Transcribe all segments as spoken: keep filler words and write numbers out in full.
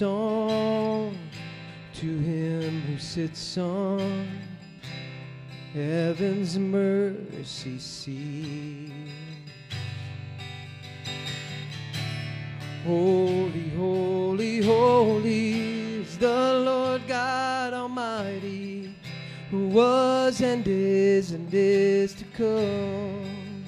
Song to him who sits on heaven's mercy seat. Holy, holy, holy is the Lord God Almighty, who was and is and is to come.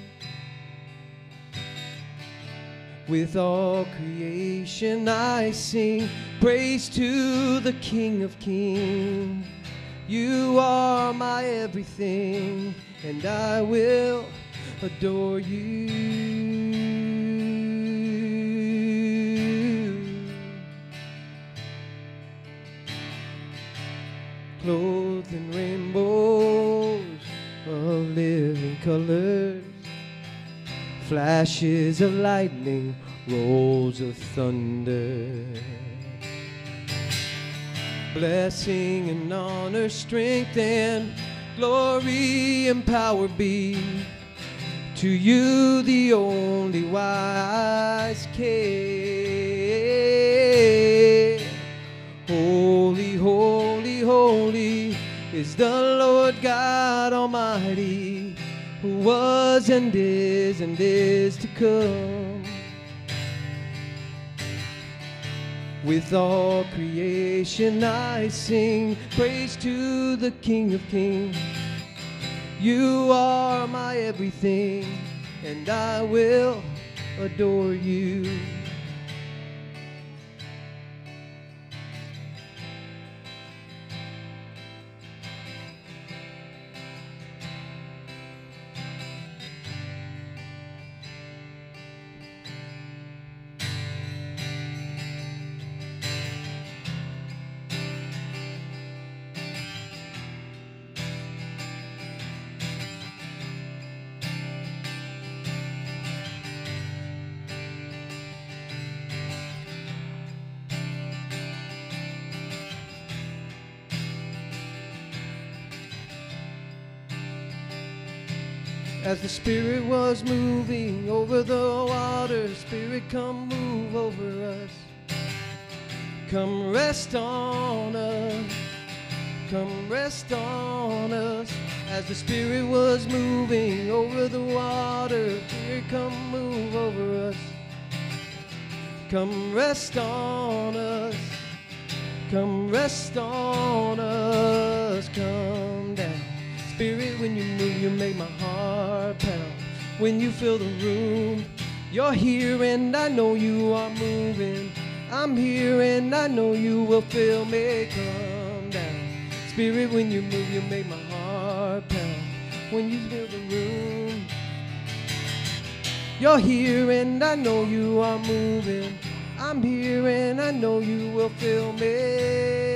With all creation I sing praise to the King of Kings. You are my everything, and I will adore you. Clothed in rainbows of living colors, flashes of lightning, rolls of thunder. Blessing and honor, strength and glory and power be to you, the only wise King. Holy, holy, holy is the Lord God Almighty, who was and is and is to come. With all creation I sing praise to the King of Kings. You are my everything, and I will adore you. As the Spirit was moving over the water, Spirit, come move over us. Come rest on us. Come rest on us. As the Spirit was moving over the water, Spirit, come move over us. Come rest on us. Come rest on us. Come down. Spirit, when you move, you make my heart pound. When you fill the room, you're here and I know you are moving. I'm here and I know you will fill me. Come down. Spirit, when you move, you make my heart pound. When you fill the room, you're here and I know you are moving. I'm here and I know you will fill me.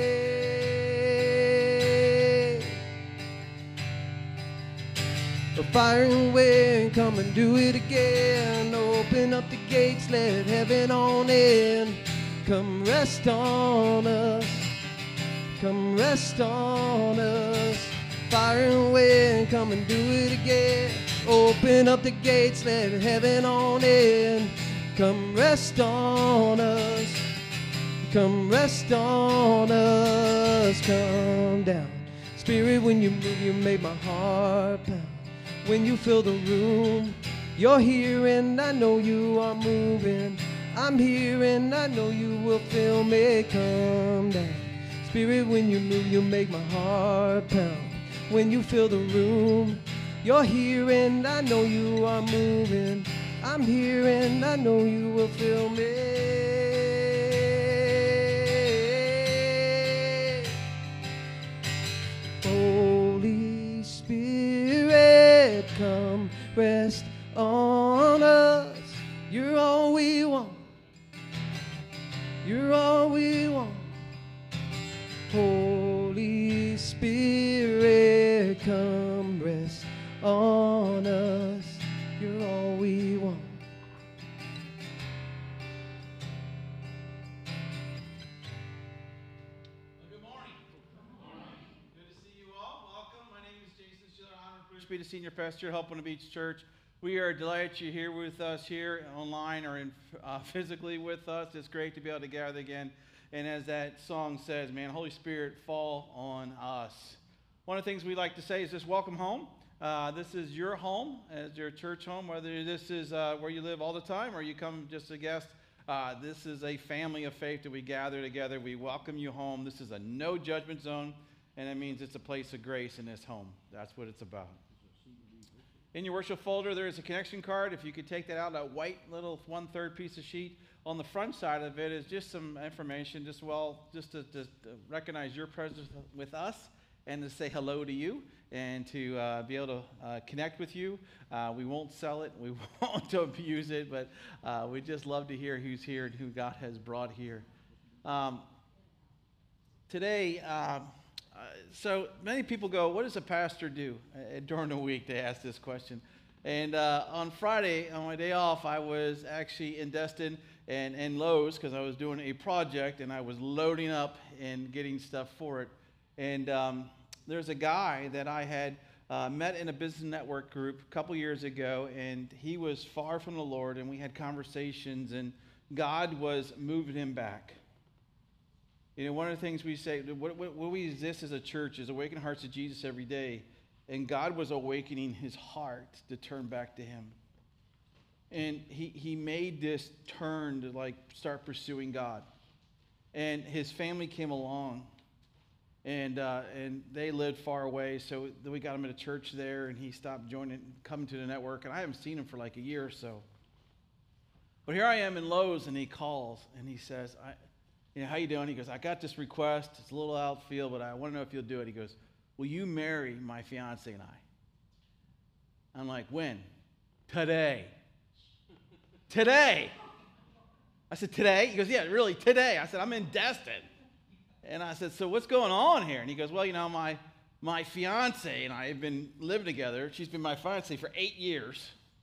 The fire and wind, come and do it again. Open up the gates, let heaven on in. Come rest on us. Come rest on us. Fire and wind, come and do it again. Open up the gates, let heaven on in. Come rest on us. Come rest on us. Come down. Spirit, when you move, you make my heart pound. When you fill the room, you're here and I know you are moving. I'm here and I know you will fill me. Come down. Spirit, when you move, you make my heart pound. When you fill the room, you're here and I know you are moving. I'm here and I know you will fill me. Holy Spirit, come rest on us. You're all we want. You're all we want. Holy Spirit, come rest on us. You're all we want. Good morning. Good morning. Good to see you all. Welcome. My name is Jason Schiller. I'm privileged to be the senior pastor at Helping Beach Church. We are delighted you're here with us here online or in, uh, physically with us. It's great to be able to gather again And as that song says, man, Holy Spirit, fall on us. One of the things we like to say is just welcome home. Uh, this is your home, as your church home, whether this is uh, where you live all the time or you come just a guest. Uh, this is a family of faith that we gather together. We welcome you home. This is a no judgment zone, and it means it's a place of grace in this home. That's what it's about. In your worship folder, there is a connection card. If you could take that out, that white little one-third piece of sheet. On the front side of it is just some information, just well, just to, to, to recognize your presence with us and to say hello to you and to uh, be able to uh, connect with you. Uh, we won't sell it. We won't abuse it, but uh, we just love to hear who's here and who God has brought here. Um, today, uh, uh, so many people go, what does a pastor do uh, during the week? They ask this question. And uh, on Friday, on my day off, I was actually in Destin and, and Lowe's because I was doing a project and I was loading up and getting stuff for it. And um, there's a guy that I had uh, met in a business network group a couple years ago, and he was far from the Lord, and we had conversations, and God was moving him back. You know, one of the things we say, what, what, what we exist as a church is awakening hearts to Jesus every day, and God was awakening his heart to turn back to him. And he, he made this turn to like start pursuing God. And his family came along. And uh, and they lived far away, so we got him at a church there, and he stopped joining, coming to the network, and I haven't seen him for like a year or so. But here I am in Lowe's, and he calls, and he says, I, you know, how you doing? He goes, I got this request. It's a little outfield, but I want to know if you'll do it. He goes, will you marry my fiance and I? I'm like, when? Today. Today. I said, today? He goes, yeah, really, today. I said, I'm in Destin. And I said, so what's going on here? And he goes, well, you know, my my fiance and I have been living together. She's been my fiance for eight years.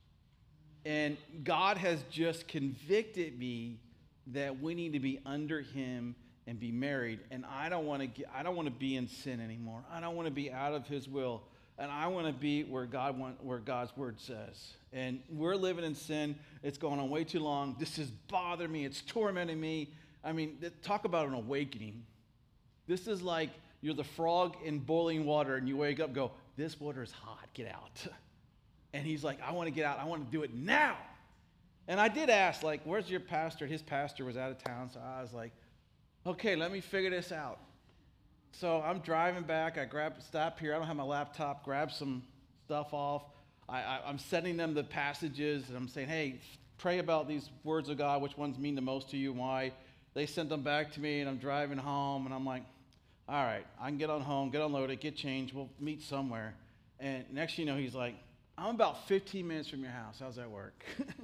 And God has just convicted me that we need to be under him and be married. And I don't want to get, I don't want to be in sin anymore. I don't want to be out of his will. And I want to be where God want, where God's word says. And we're living in sin. It's going on way too long. This is bothering me. It's tormenting me. I mean, talk about an awakening. This is like you're the frog in boiling water and you wake up and go, this water is hot, get out. And he's like, I want to get out, I want to do it now. And I did ask, like, where's your pastor? His pastor was out of town, so I was like, okay, let me figure this out. So I'm driving back, I grab, stop here, I don't have my laptop, grab some stuff off. I, I, I'm sending them the passages and I'm saying, hey, pray about these words of God, which ones mean the most to you and why. They sent them back to me and I'm driving home and I'm like, all right, I can get on home, get unloaded, get changed, we'll meet somewhere. And next thing you know, he's like, I'm about fifteen minutes from your house. How's that work?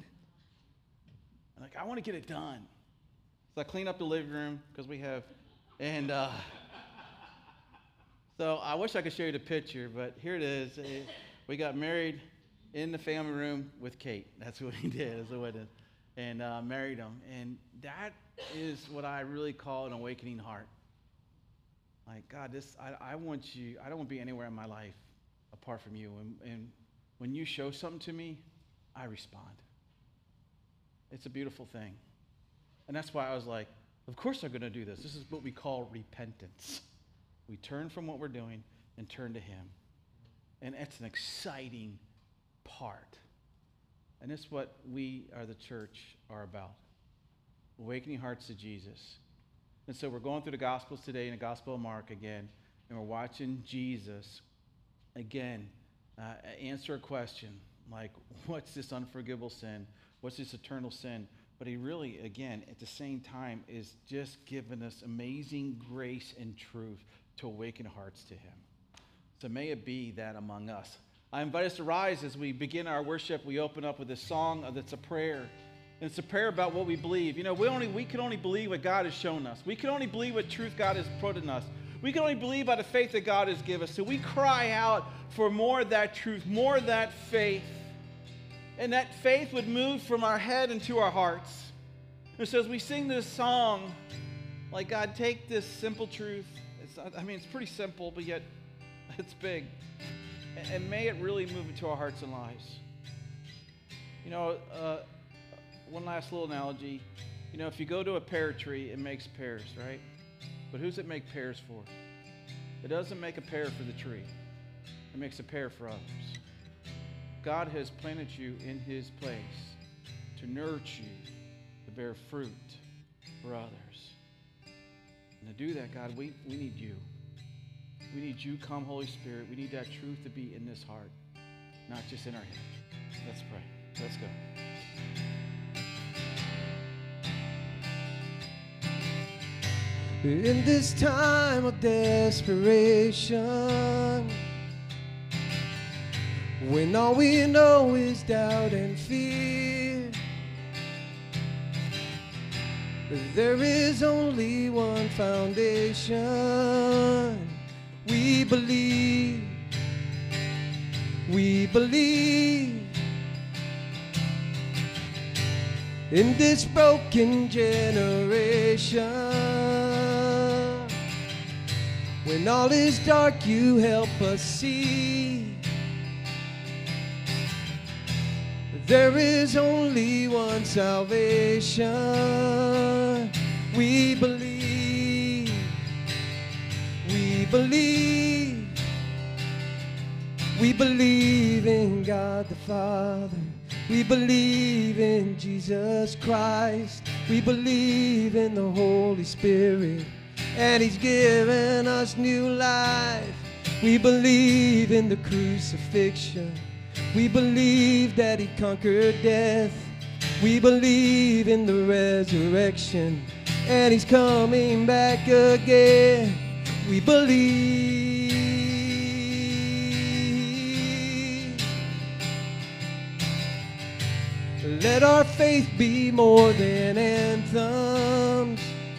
I'm like, I want to get it done. So I clean up the living room because we have, and uh, so I wish I could show you the picture, but here it is. We got married in the family room with Kate. That's what he did. That's what it is. And uh, married him. And that is what I really call an awakening heart. Like, God, this I, I want you, I don't want to be anywhere in my life apart from you. And, and when you show something to me, I respond. It's a beautiful thing. And that's why I was like, of course I'm going to do this. This is what we call repentance. We turn from what we're doing and turn to him. And it's an exciting part. And it's what we are the church are about. Awakening hearts to Jesus. And so we're going through the Gospels today in the Gospel of Mark again, and we're watching Jesus, again, uh, answer a question like, what's this unforgivable sin? What's this eternal sin? But he really, again, at the same time, is just giving us amazing grace and truth to awaken hearts to him. So may it be that among us. I invite us to rise as we begin our worship. We open up with a song that's a prayer. And it's a prayer about what we believe. You know, we only we can only believe what God has shown us. We can only believe what truth God has put in us. We can only believe by the faith that God has given us. So we cry out for more of that truth, more of that faith. And that faith would move from our head into our hearts. And so as we sing this song, like, God, take this simple truth. It's, I mean, it's pretty simple, but yet it's big. And, and may it really move into our hearts and lives. You know, uh, one last little analogy. You know, if you go to a pear tree, it makes pears, right? But who's it make pears for? It doesn't make a pear for the tree. It makes a pear for others. God has planted you in his place to nurture you, to bear fruit for others. And to do that, God, we, we need you. We need you, come Holy Spirit. We need that truth to be in this heart, not just in our head. Let's pray. Let's go. In this time of desperation, when all we know is doubt and fear, there is only one foundation. We believe, we believe in this broken generation. When all is dark, you help us see there is only one salvation. We believe, we believe, we believe in God the Father. We believe in Jesus Christ. We believe in the Holy Spirit, and he's given us new life. We believe in the crucifixion. We believe that he conquered death. We believe in the resurrection, and he's coming back again. We believe. Let our faith be more than anthems,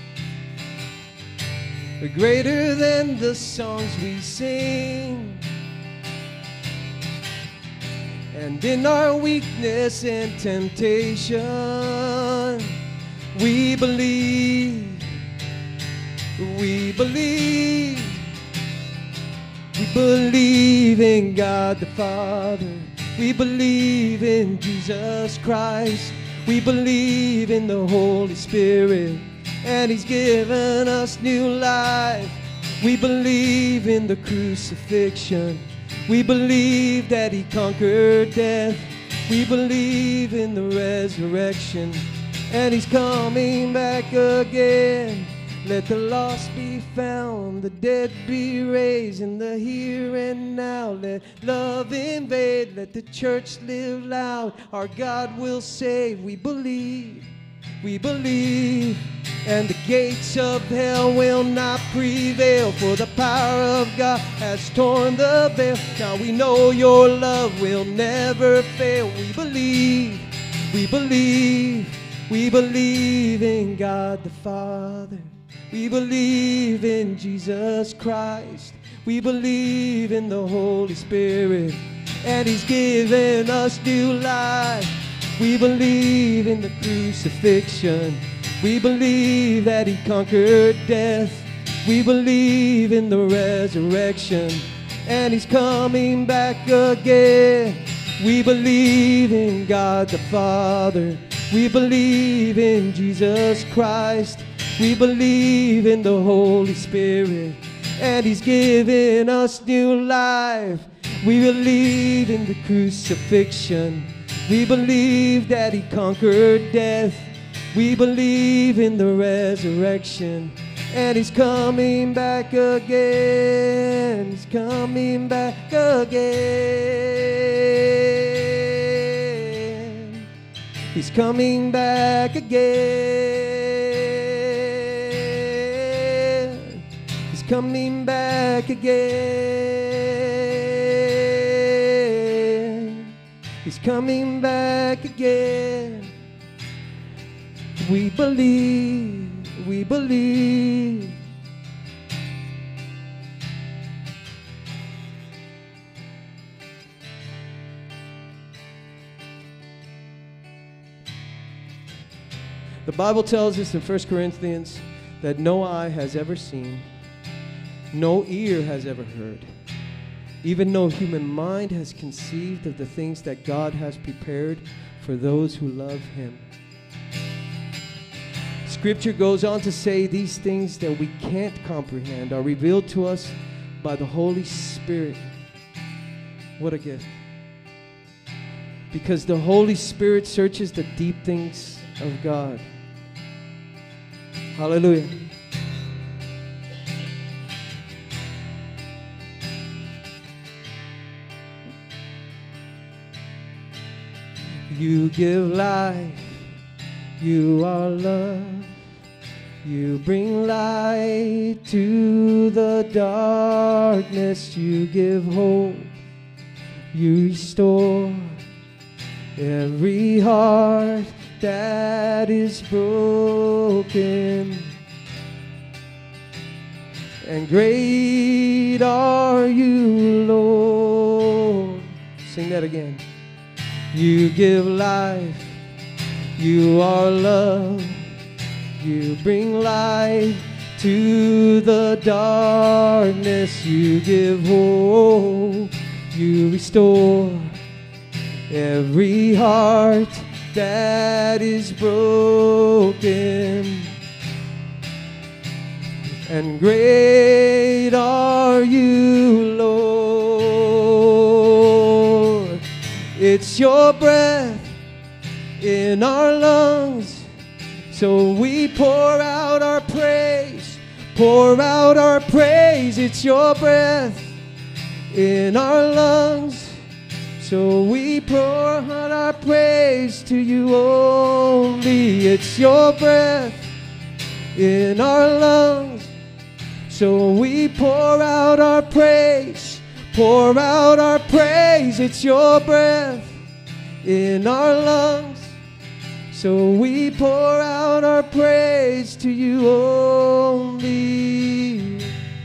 greater than the songs we sing. And in our weakness and temptation, we believe, we believe, we believe in God the Father. We believe in Jesus Christ. We believe in the Holy Spirit, and he's given us new life. We believe in the crucifixion. We believe that he conquered death. We believe in the resurrection, and he's coming back again. Let the lost be found, the dead be raised, in the here and now. Let love invade, let the church live loud. Our God will save. We believe, we believe, and the gates of hell will not prevail, for the power of God has torn the veil. Now we know your love will never fail. We believe, we believe, we believe in God the Father. We believe in Jesus Christ. We believe in the Holy Spirit, and he's given us new life. We believe in the crucifixion. We believe that he conquered death. We believe in the resurrection, and he's coming back again. We believe in God the Father. We believe in Jesus Christ. We believe in the Holy Spirit, and he's given us new life. We believe in the crucifixion. We believe that he conquered death. We believe in the resurrection, and he's coming back again. He's coming back again. He's coming back again. He's coming back again. He's coming back again. We believe, we believe. The Bible tells us in First Corinthians that no eye has ever seen, no ear has ever heard, even no human mind has conceived of the things that God has prepared for those who love him. Scripture goes on to say these things that we can't comprehend are revealed to us by the Holy Spirit. What a gift. Because the Holy Spirit searches the deep things of God. Hallelujah. You give life, you are love, you bring light to the darkness, you give hope, you restore every heart that is broken. And great are you, Lord. Sing that again. You give life, you are love, you bring light to the darkness, you give hope, you restore every heart that is broken. And great are you, Lord. It's your breath in our lungs, so we pour out our praise, pour out our praise. It's your breath in our lungs, so we pour out our praise to you only. It's your breath in our lungs, so we pour out our praise, pour out our praise. It's your breath in our lungs, so we pour out our praise to you only.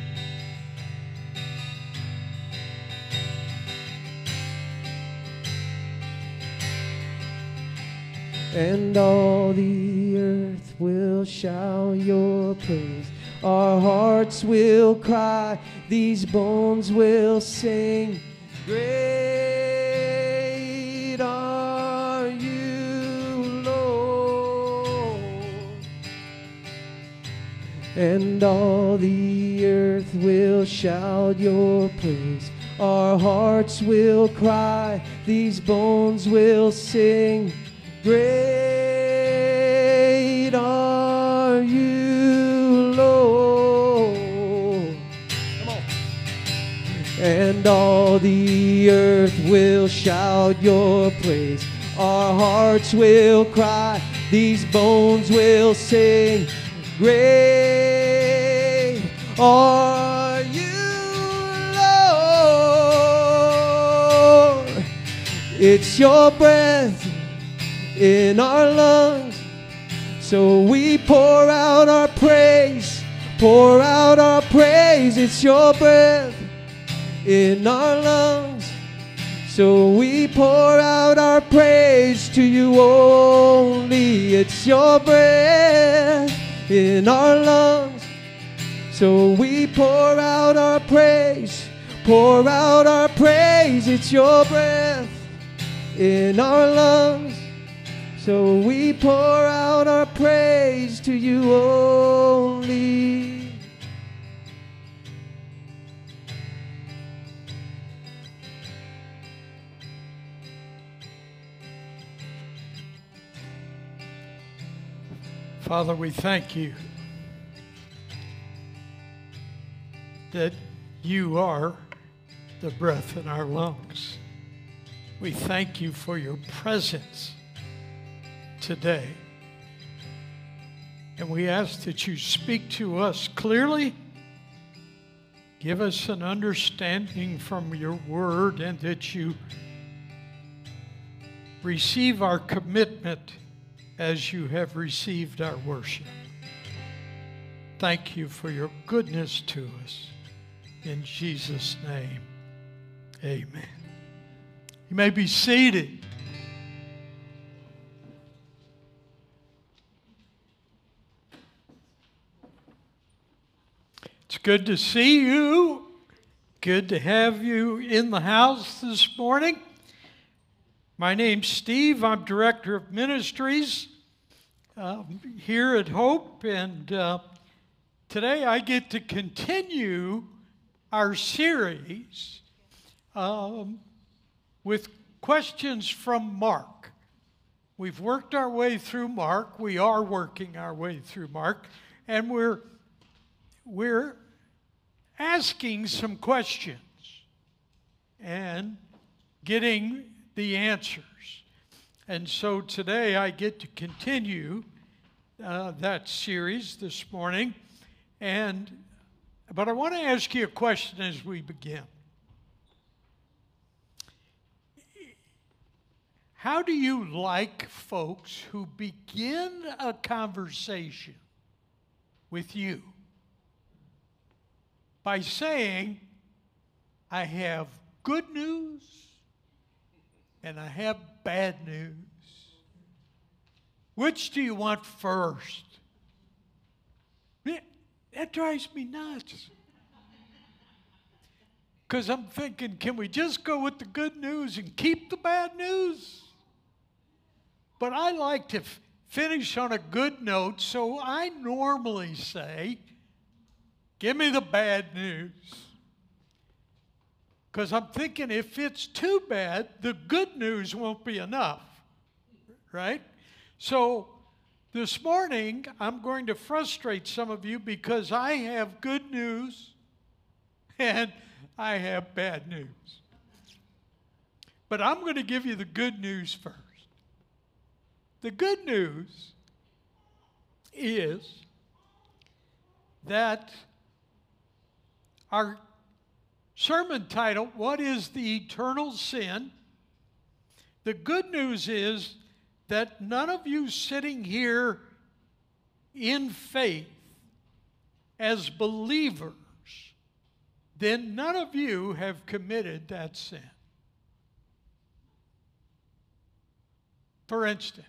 And all the earth will shout your praise. Our hearts will cry, these bones will sing. Great are you, Lord. And all the earth will shout your praise. Our hearts will cry, these bones will sing. Great are you, Lord. Come on. And all the earth will shout your praise. Our hearts will cry, these bones will sing. Great are you, Lord. It's your breath in our lungs, so we pour out our praise, pour out our praise. It's your breath in our lungs, so we pour out our praise to you only. It's your breath in our lungs, so we pour out our praise, pour out our praise. It's your breath in our lungs, so we pour out our praise to you only. Father, we thank you that you are the breath in our lungs. We thank you for your presence today. And we ask that you speak to us clearly, give us an understanding from your word, and that you receive our commitment as you have received our worship. Thank you for your goodness to us. In Jesus' name, amen. You may be seated. It's good to see you. Good to have you in the house this morning. My name's Steve. I'm Director of Ministries. um, here at Hope, and uh, today I get to continue our series um, with questions from Mark. We've worked our way through Mark. We are working our way through Mark, and we're we're asking some questions and getting the answers. And so today I get to continue uh, that series this morning. And but I want to ask you a question as we begin. How do you like folks who begin a conversation with you by saying, I have good news and I have bad news? Which do you want first? That drives me nuts. Because I'm thinking, can we just go with the good news and keep the bad news? But I like to f- finish on a good note, so I normally say, give me the bad news. Because I'm thinking if it's too bad, the good news won't be enough, right? So this morning, I'm going to frustrate some of you because I have good news and I have bad news. But I'm going to give you the good news first. The good news is that our sermon title, What is the Eternal Sin? The good news is that none of you sitting here in faith as believers, then none of you have committed that sin. For instance,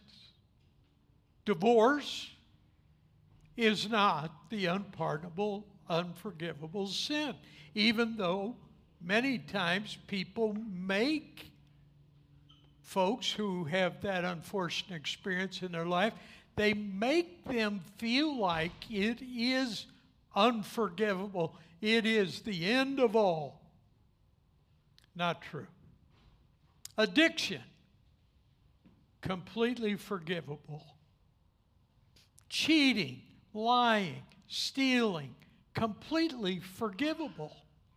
divorce is not the unpardonable, unforgivable sin, even though many times people make folks who have that unfortunate experience in their life, they make them feel like it is unforgivable. It is the end of all. Not true. Addiction, completely forgivable. Cheating, lying, stealing, completely forgivable.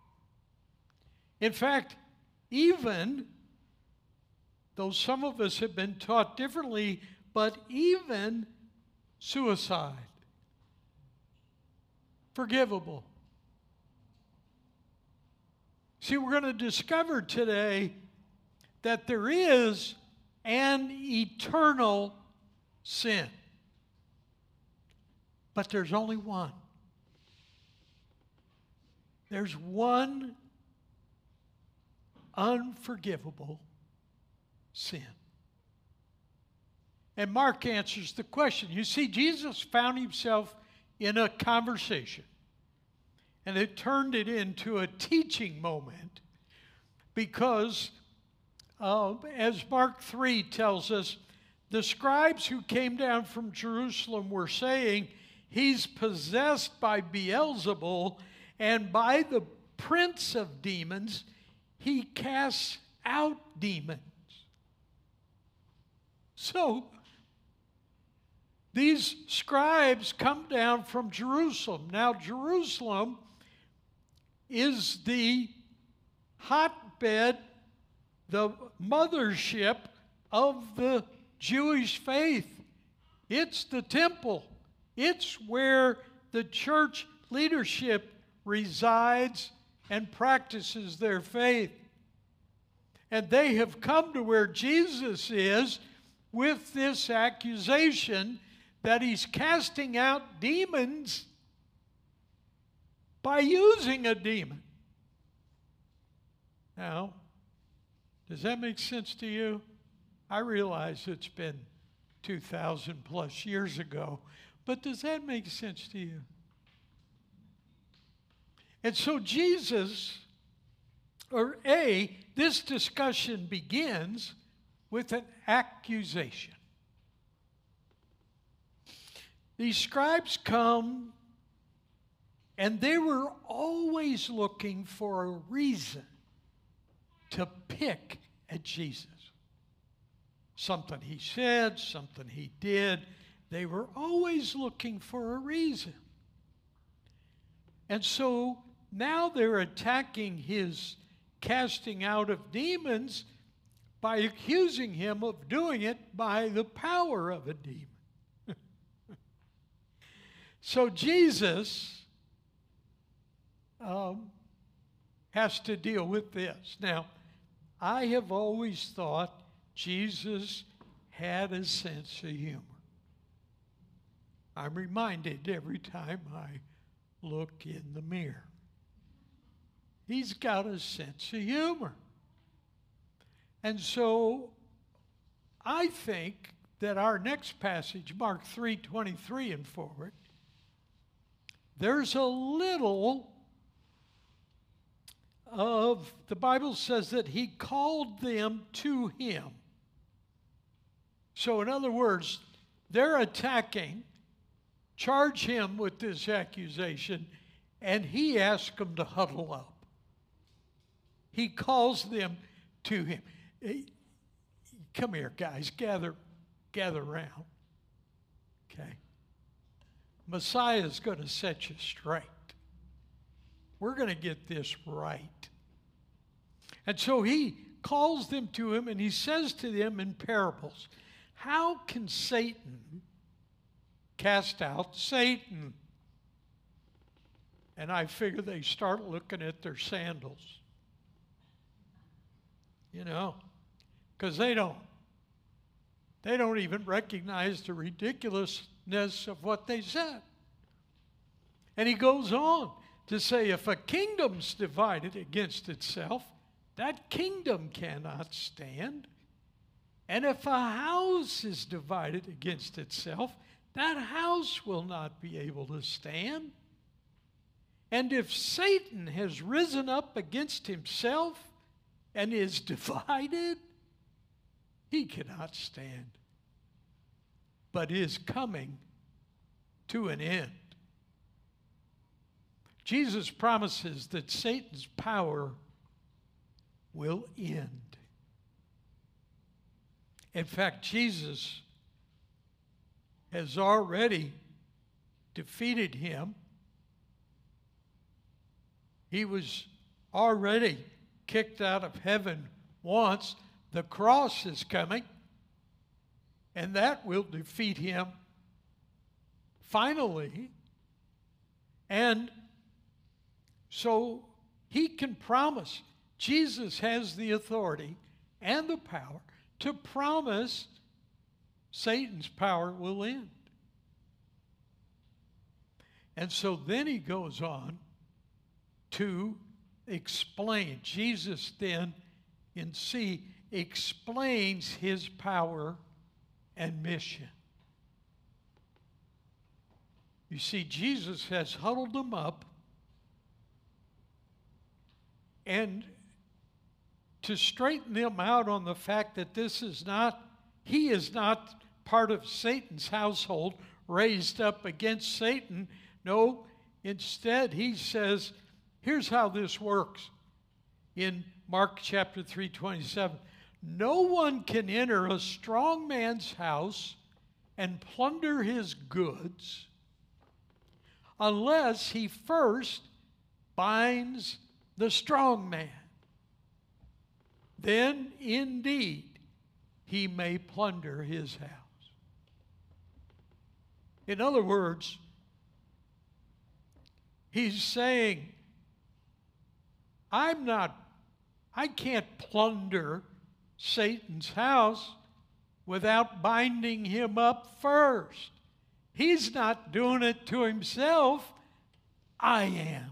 In fact, even though some of us have been taught differently, but even suicide, forgivable. See, we're going to discover today that there is an eternal sin. But there's only one. There's one unforgivable sin. And Mark answers the question. You see, Jesus found himself in a conversation, and it turned it into a teaching moment because, uh, as Mark three tells us, the scribes who came down from Jerusalem were saying, he's possessed by Beelzebul, and by the prince of demons, he casts out demons. So, these scribes come down from Jerusalem. Now, Jerusalem is the hotbed, the mothership of the Jewish faith. It's the temple. It's where the church leadership resides and practices their faith. And they have come to where Jesus is with this accusation that he's casting out demons by using a demon. Now, does that make sense to you? I realize it's been two thousand plus years ago, but does that make sense to you? And so Jesus, or A, this discussion begins with an accusation. these scribes come, and they were always looking for a reason to pick at Jesus. Something he said, something he did. They were always looking for a reason. And so now they're attacking his casting out of demons by accusing him of doing it by the power of a demon. So Jesus um, has to deal with this. Now, I have always thought Jesus had a sense of humor. I'm reminded every time I look in the mirror. He's got a sense of humor. And so I think that our next passage, Mark three twenty-three and forward, there's a little of, the Bible says that he called them to him. So in other words, they're attacking, charge him with this accusation, and he asks them to huddle up. He calls them to him. Hey, come here, guys, gather, gather around. Okay. Messiah is going to set you straight. We're going to get this right. And so he calls them to him, and he says to them in parables, how can Satan cast out Satan? And I figure they start looking at their sandals. You know, because they don't. They don't even recognize the ridiculousness of what they said. And he goes on to say, if a kingdom's divided against itself, that kingdom cannot stand. And if a house is divided against itself, that house will not be able to stand. And if Satan has risen up against himself and is divided, he cannot stand, but is coming to an end. Jesus promises that Satan's power will end. In fact, Jesus has already defeated him. He was already kicked out of heaven once. The cross is coming, and that will defeat him finally. And so he can promise, Jesus has the authority and the power to promise Satan's power will end. And so then he goes on to explain. Jesus then in C explains his power and mission. You see, Jesus has huddled them up, and to straighten them out on the fact that this is not, he is not part of Satan's household raised up against Satan. No, instead he says, here's how this works. In Mark chapter three twenty-seven, no one can enter a strong man's house and plunder his goods unless he first binds the strong man. Then indeed he may plunder his house. In other words, he's saying, I'm not, I can't plunder Satan's house without binding him up first. He's not doing it to himself. I am.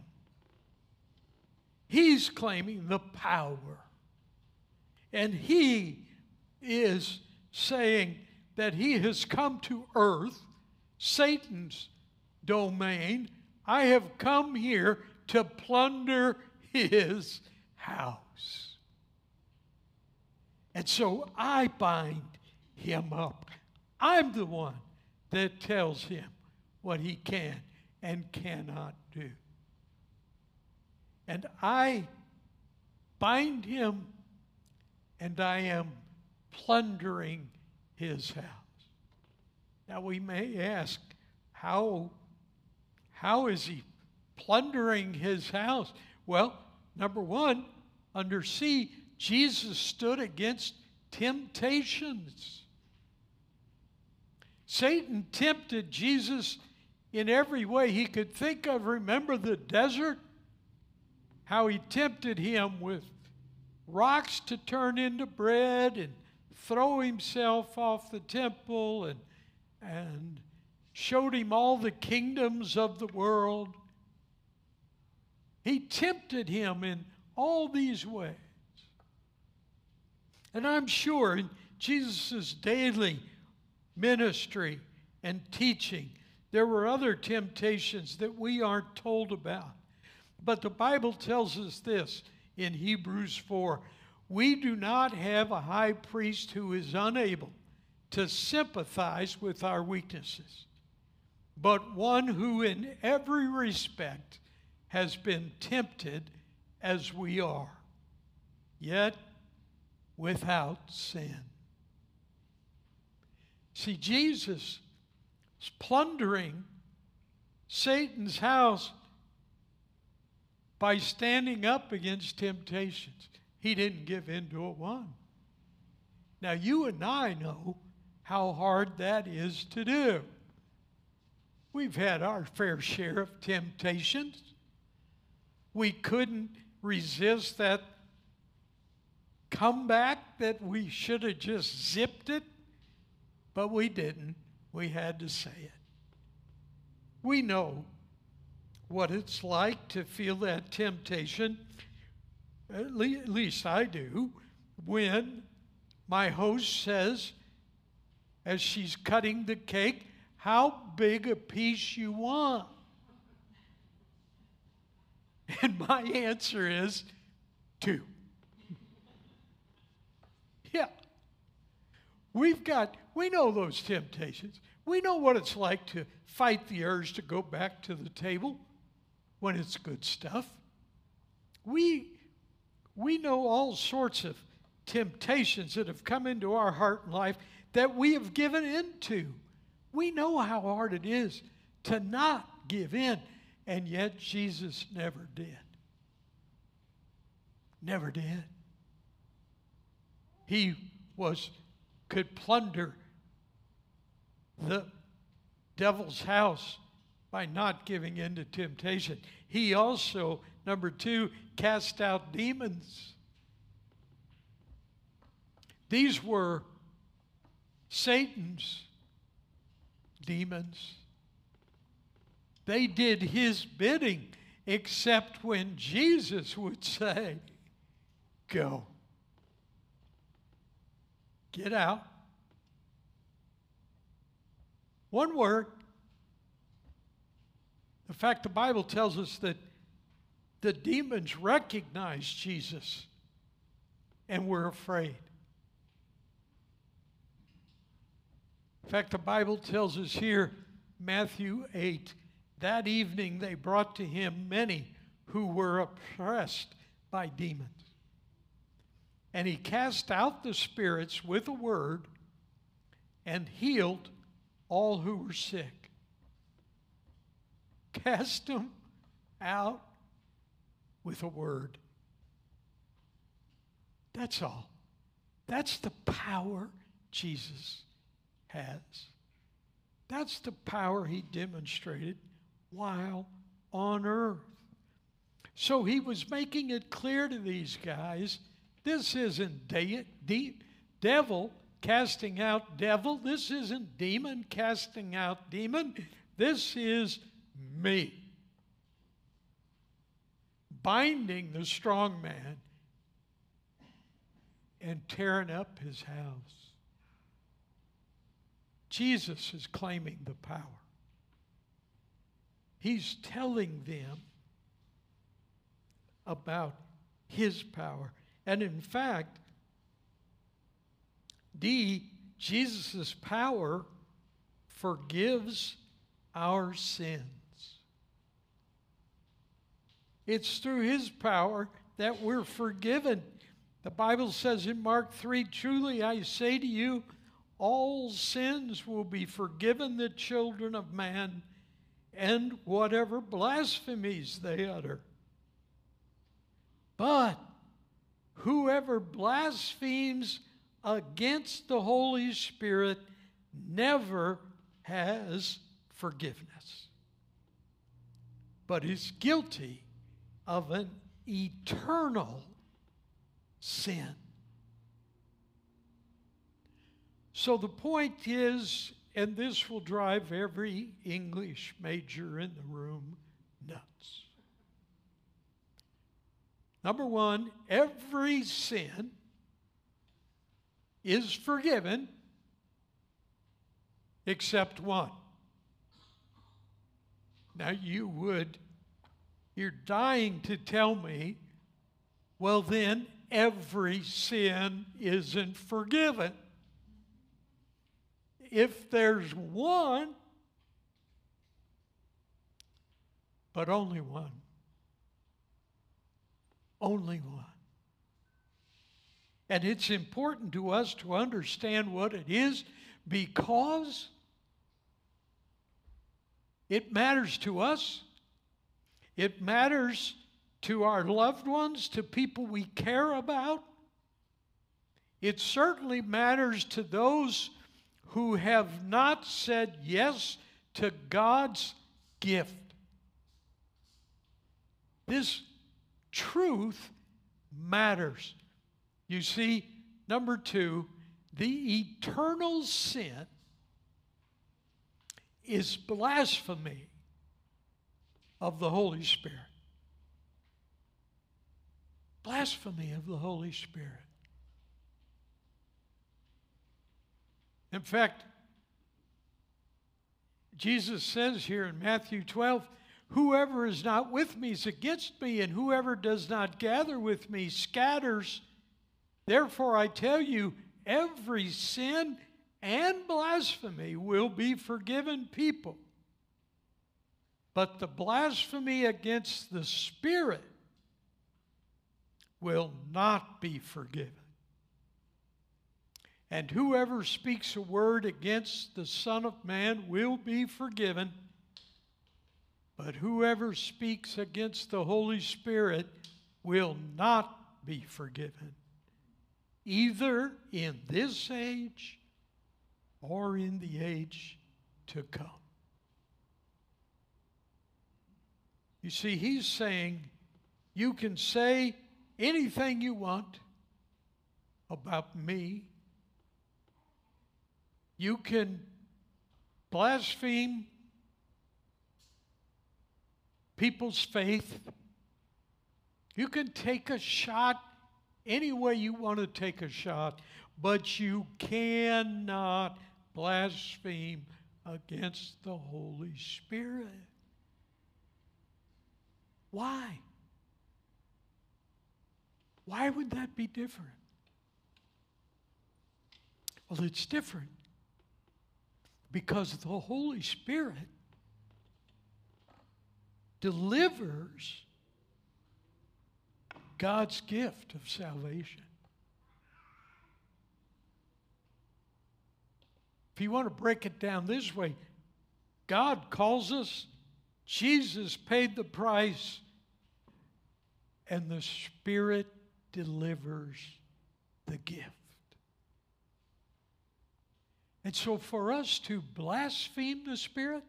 He's claiming the power. And he is saying that he has come to earth, Satan's domain. I have come here to plunder his house. And so I bind him up. I'm the one that tells him what he can and cannot do. And I bind him, and I am plundering his house. Now we may ask, how, how is he plundering his house? Well, number one, under C, Jesus stood against temptations. Satan tempted Jesus in every way he could think of. Remember the desert? How he tempted him with rocks to turn into bread and throw himself off the temple and, and showed him all the kingdoms of the world. He tempted him in all these ways. And I'm sure in Jesus' daily ministry and teaching, there were other temptations that we aren't told about. But the Bible tells us this in Hebrews four. We do not have a high priest who is unable to sympathize with our weaknesses, but one who in every respect has been tempted as we are, yet without sin. See, Jesus is plundering Satan's house by standing up against temptations. He didn't give in to it one. Now, you and I know how hard that is to do. We've had our fair share of temptations. We couldn't resist that comeback that we should have just zipped it, but we didn't. We had to say it. We know what it's like to feel that temptation, at least I do, when my host says, as she's cutting the cake, how big a piece you want? And my answer is two. Yeah. We've got, we know those temptations. We know what it's like to fight the urge to go back to the table when it's good stuff. We, we know all sorts of temptations that have come into our heart and life that we have given into. We know how hard it is to not give in, and yet Jesus never did. Never did. He was, could plunder the devil's house by not giving in to temptation. He also, number two, cast out demons. These were Satan's demons. They did his bidding, except when Jesus would say, go. Get out. One word. In fact, the Bible tells us that the demons recognized Jesus and were afraid. In fact, the Bible tells us here, Matthew eight, that evening they brought to him many who were oppressed by demons. And he cast out the spirits with a word and healed all who were sick. Cast them out with a word. That's all. That's the power Jesus has. That's the power he demonstrated while on earth. So he was making it clear to these guys, this isn't de- de- devil casting out devil. This isn't demon casting out demon. This is me binding the strong man and tearing up his house. Jesus is claiming the power. He's telling them about his power. And in fact, D, Jesus' power forgives our sins. It's through His power that we're forgiven. The Bible says in Mark three, truly I say to you, all sins will be forgiven the children of man, and whatever blasphemies they utter. But whoever blasphemes against the Holy Spirit never has forgiveness, but is guilty of an eternal sin. So the point is, and this will drive every English major in the room nuts. Number one, every sin is forgiven except one. Now you would, you're dying to tell me, well then every sin isn't forgiven. If there's one, but only one. Only one. And it's important to us to understand what it is because it matters to us. It matters to our loved ones, to people we care about. It certainly matters to those who have not said yes to God's gift. This truth matters. You see, number two, the eternal sin is blasphemy of the Holy Spirit. Blasphemy of the Holy Spirit. In fact, Jesus says here in Matthew twelve, whoever is not with me is against me, and whoever does not gather with me scatters. Therefore I tell you, every sin and blasphemy will be forgiven people. But the blasphemy against the Spirit will not be forgiven. And whoever speaks a word against the Son of Man will be forgiven. But whoever speaks against the Holy Spirit will not be forgiven, either in this age or in the age to come. You see, he's saying you can say anything you want about me. You can blaspheme people's faith. You can take a shot any way you want to take a shot, but you cannot blaspheme against the Holy Spirit. Why? Why would that be different? Well, it's different because the Holy Spirit delivers God's gift of salvation. If you want to break it down this way, God calls us, Jesus paid the price, and the Spirit delivers the gift. And so for us to blaspheme the Spirit,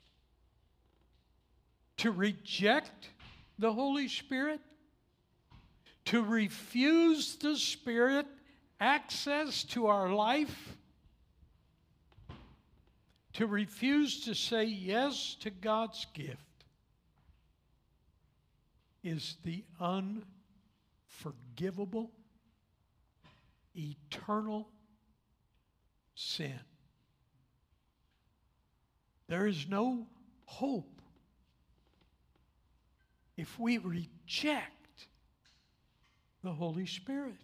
to reject the Holy Spirit, to refuse the Spirit access to our life, to refuse to say yes to God's gift, is the unforgivable, eternal sin. There is no hope if we reject the Holy Spirit.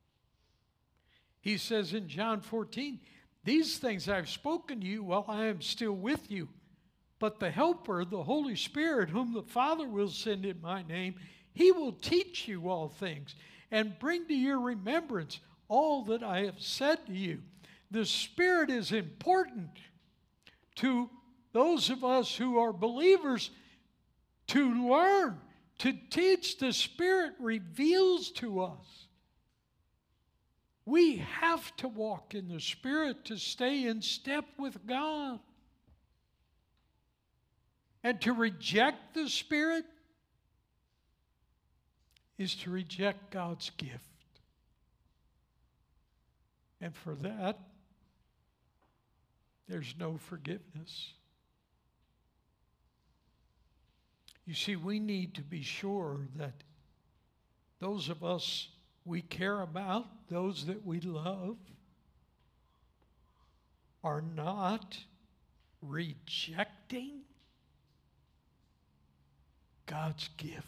He says in John fourteen, these things I've spoken to you while I am still with you, But the Helper, the Holy Spirit, whom the Father will send in my name, he will teach you all things and bring to your remembrance all that I have said to you. The Spirit is important to those of us who are believers to learn, to teach. The Spirit reveals to us. We have to walk in the Spirit to stay in step with God. And to reject the Spirit is to reject God's gift. And for that, there's no forgiveness. You see, we need to be sure that those of us we care about, those that we love, are not rejecting God's gift.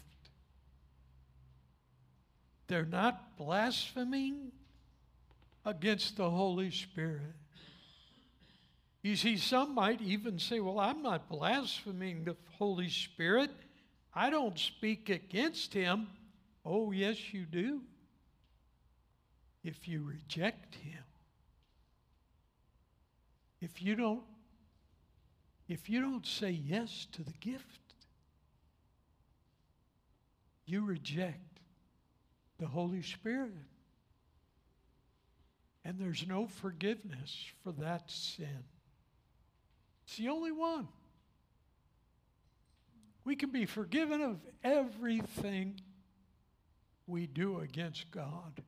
They're not blaspheming against the Holy Spirit. You see, some might even say, well, I'm not blaspheming the Holy Spirit. I don't speak against him. Oh, yes, you do. If you reject him. If you don't, if you don't say yes to the gift, you reject the Holy Spirit. And there's no forgiveness for that sin. It's the only one. We can be forgiven of everything we do against God,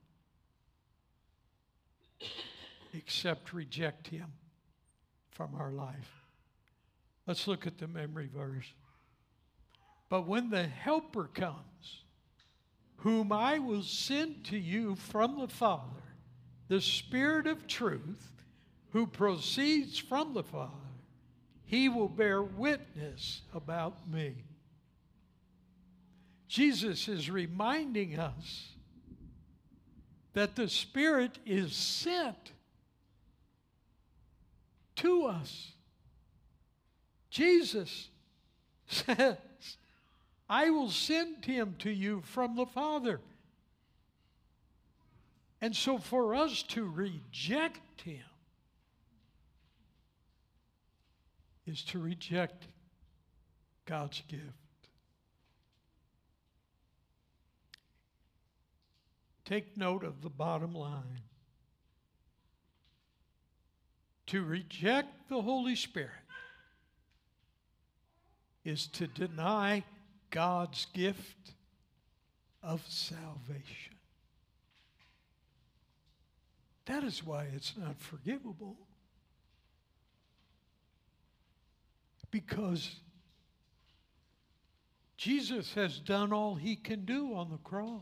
except reject him from our life. Let's look at the memory verse. But when the Helper comes, whom I will send to you from the Father, the Spirit of truth, who proceeds from the Father, he will bear witness about me. Jesus is reminding us that the Spirit is sent to us. Jesus says, I will send him to you from the Father. And so for us to reject him is to reject God's gift. Take note of the bottom line. To reject the Holy Spirit is to deny God's gift of salvation. That is why it's not forgivable. Because Jesus has done all he can do on the cross.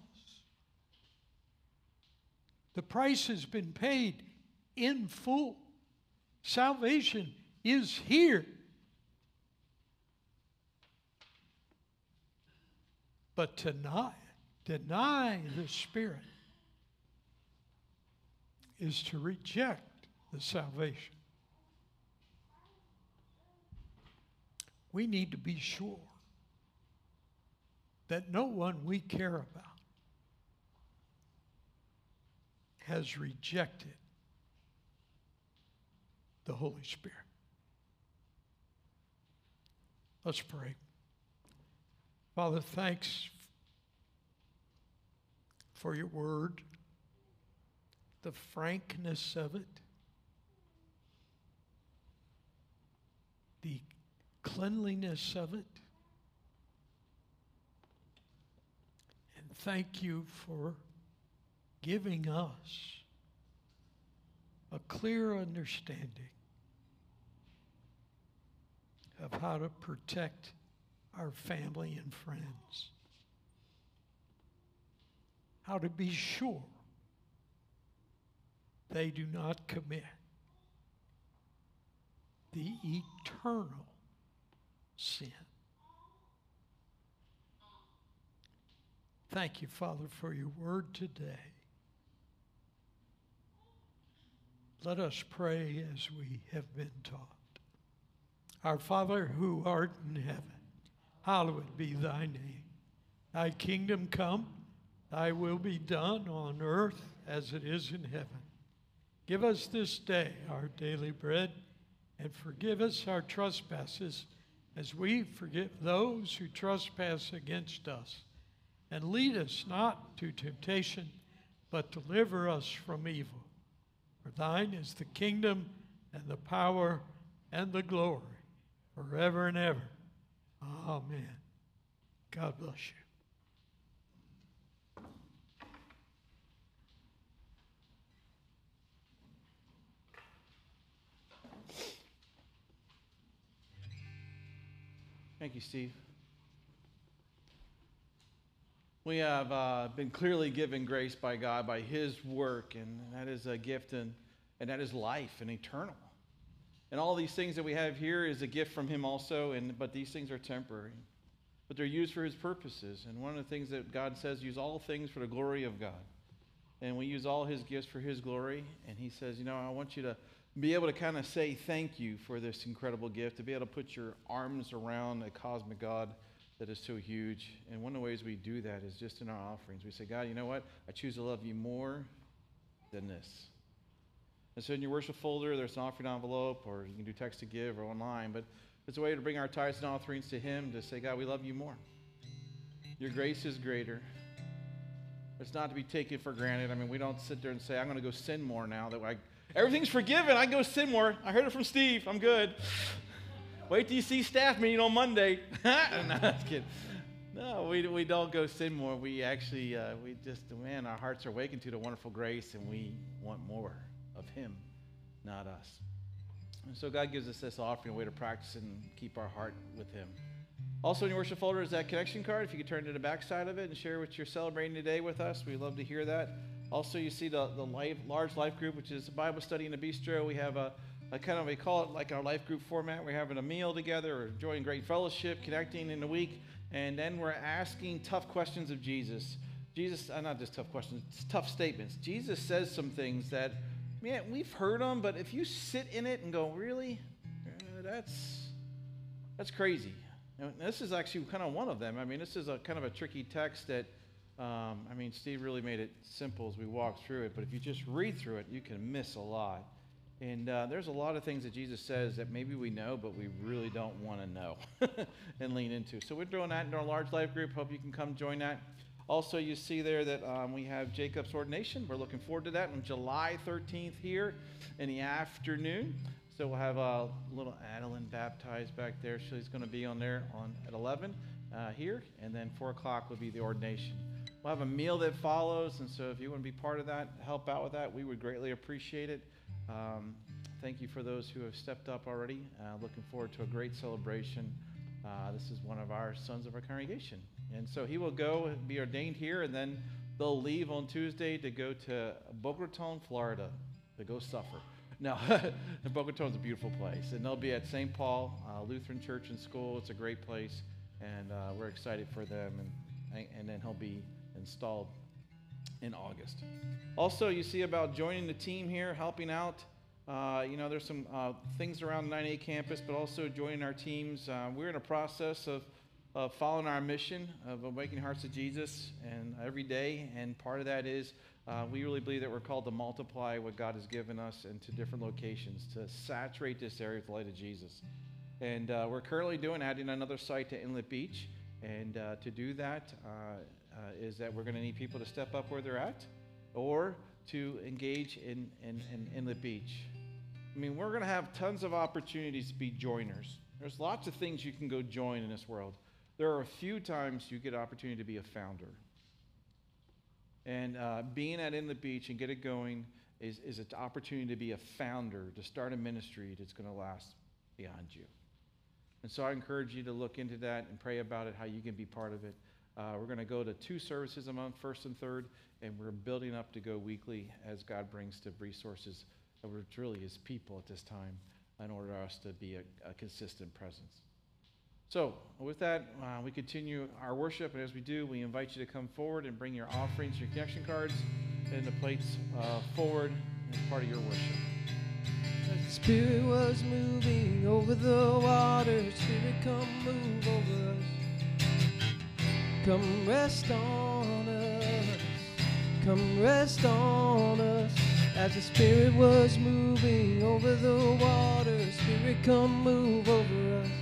The price has been paid in full. Salvation is here. But to deny, deny the Spirit is to reject the salvation. We need to be sure that no one we care about has rejected the Holy Spirit. Let's pray. Father, thanks for your word, the frankness of it, the cleanliness of it. And thank you for giving us a clear understanding of how to protect our family and friends, how to be sure they do not commit the eternal sin. Thank you, Father, for your word today. Let us pray as we have been taught. Our Father who art in heaven, hallowed be thy name. Thy kingdom come, thy will be done on earth as it is in heaven. Give us this day our daily bread, and forgive us our trespasses as we forgive those who trespass against us. And lead us not to temptation, but deliver us from evil. For thine is the kingdom and the power and the glory forever and ever. Amen. God bless you. Thank you, Steve. We have uh, been clearly given grace by God, by his work, and that is a gift, and, and that is life and eternal. And all these things that we have here is a gift from him also, and but these things are temporary. But they're used for his purposes. And one of the things that God says, use all things for the glory of God. And we use all his gifts for his glory. And he says, you know, I want you to be able to kind of say thank you for this incredible gift, to be able to put your arms around a cosmic God that is so huge. And one of the ways we do that is just in our offerings. We say, God, you know what? I choose to love you more than this. And so in your worship folder, there's an offering envelope, or you can do text to give or online, but it's a way to bring our tithes and offerings to him, to say, God, we love you more. Your grace is greater. It's not to be taken for granted. I mean, we don't sit there and say, I'm going to go sin more now that I, everything's forgiven. I can go sin more. I heard it from Steve. I'm good. Wait till you see staff meeting on Monday. No, that's kidding. No, we, we don't go sin more. We actually, uh, we just, man, our hearts are awakened to the wonderful grace, and we want more of him, not us. And so God gives us this offering, a way to practice and keep our heart with him. Also in your worship folder is that connection card. If you could turn to the back side of it and share what you're celebrating today with us, we'd love to hear that. Also, you see the, the life, large life group, which is a Bible study in the bistro. We have a, a kind of, we call it like our life group format. We're having a meal together, we're enjoying great fellowship, connecting in the week, and then we're asking tough questions of Jesus. Jesus, uh, not just tough questions, tough statements. Jesus says some things that, man, we've heard them, but if you sit in it and go, really? Uh, that's, that's crazy. And this is actually kind of one of them. I mean, this is a kind of a tricky text that, um, I mean, Steve really made it simple as we walked through it, but if you just read through it, you can miss a lot. And uh, there's a lot of things that Jesus says that maybe we know, but we really don't want to know and lean into. So we're doing that in our large life group. Hope you can come join that. Also, you see there that um, we have Jacob's ordination. We're looking forward to that on July thirteenth here in the afternoon. So we'll have uh, little Adeline baptized back there. She's going to be on there on at eleven uh, here, and then four o'clock will be the ordination. We'll have a meal that follows, and so if you want to be part of that, help out with that, we would greatly appreciate it. Um, thank you for those who have stepped up already. Uh, looking forward to a great celebration. Uh, this is one of our sons of our congregation. And so he will go and be ordained here, and then they'll leave on Tuesday to go to Boca Raton, Florida, to go suffer. No, Boca Raton is a beautiful place. And they'll be at Saint Paul uh, Lutheran Church and School. It's a great place, and uh, we're excited for them. And, and then he'll be installed in August. Also, you see about joining the team here, helping out. Uh, you know, there's some uh, things around the nine eight campus, but also joining our teams. Uh, we're in a process of, of following our mission of awakening hearts to Jesus, and every day. And part of that is uh, we really believe that we're called to multiply what God has given us into different locations, to saturate this area with the light of Jesus. And uh, we're currently doing adding another site to Inlet Beach. And uh, to do that uh, uh, is that we're going to need people to step up where they're at, or to engage in, in, in Inlet Beach. I mean, we're going to have tons of opportunities to be joiners. There's lots of things you can go join in this world. There are a few times you get an opportunity to be a founder. And uh, being at Inlet Beach and get it going is, is an opportunity to be a founder, to start a ministry that's going to last beyond you. And so I encourage you to look into that and pray about it, how you can be part of it. Uh, we're going to go to two services a month, first and third, and we're building up to go weekly as God brings to resources, which really is people at this time, in order for us to be a, a consistent presence. So with that, uh, we continue our worship, and as we do, we invite you to come forward and bring your offerings, your connection cards, and the plates uh, forward as part of your worship. As the Spirit was moving over the waters, Spirit, come move over us. Come rest on us. Come rest on us. As the Spirit was moving over the waters, Spirit, come move over us.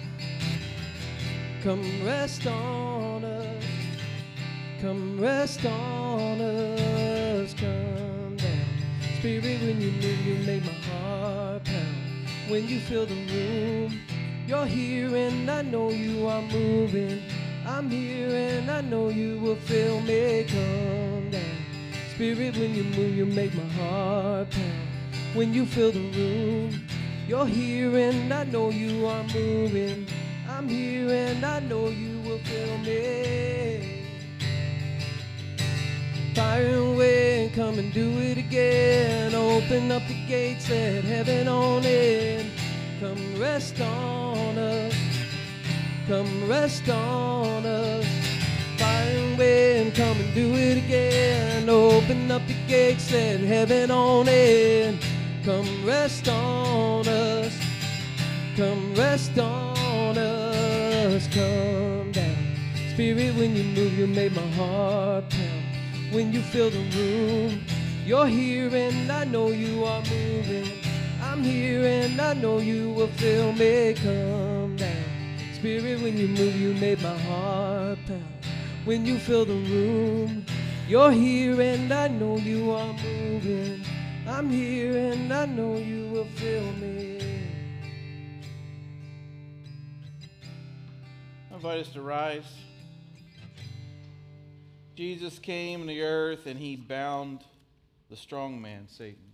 Come rest on us. Come rest on us. Come down. Spirit, when you move, you make my heart pound. When you fill the room, you're here and I know you are moving. I'm here and I know you will fill me. Come down. Spirit, when you move, you make my heart pound. When you fill the room, you're here and I know you are moving. I'm here and I know you will fill me. Fire and wind, come and do it again. Open up the gates, let heaven on in. Come rest on us. Come rest on us. Fire and wind, come and do it again. Open up the gates, let heaven on in. Come rest on us. Come rest on us. Come down. Spirit, when you move, you make my heart pound. When you fill the room, you're here and I know you are moving. I'm here and I know you will fill me. Come down. Spirit, when you move, you make my heart pound. When you fill the room, you're here and I know you are moving. I'm here and I know you will fill me. I invite us to rise. Jesus came to the earth and he bound the strong man, Satan.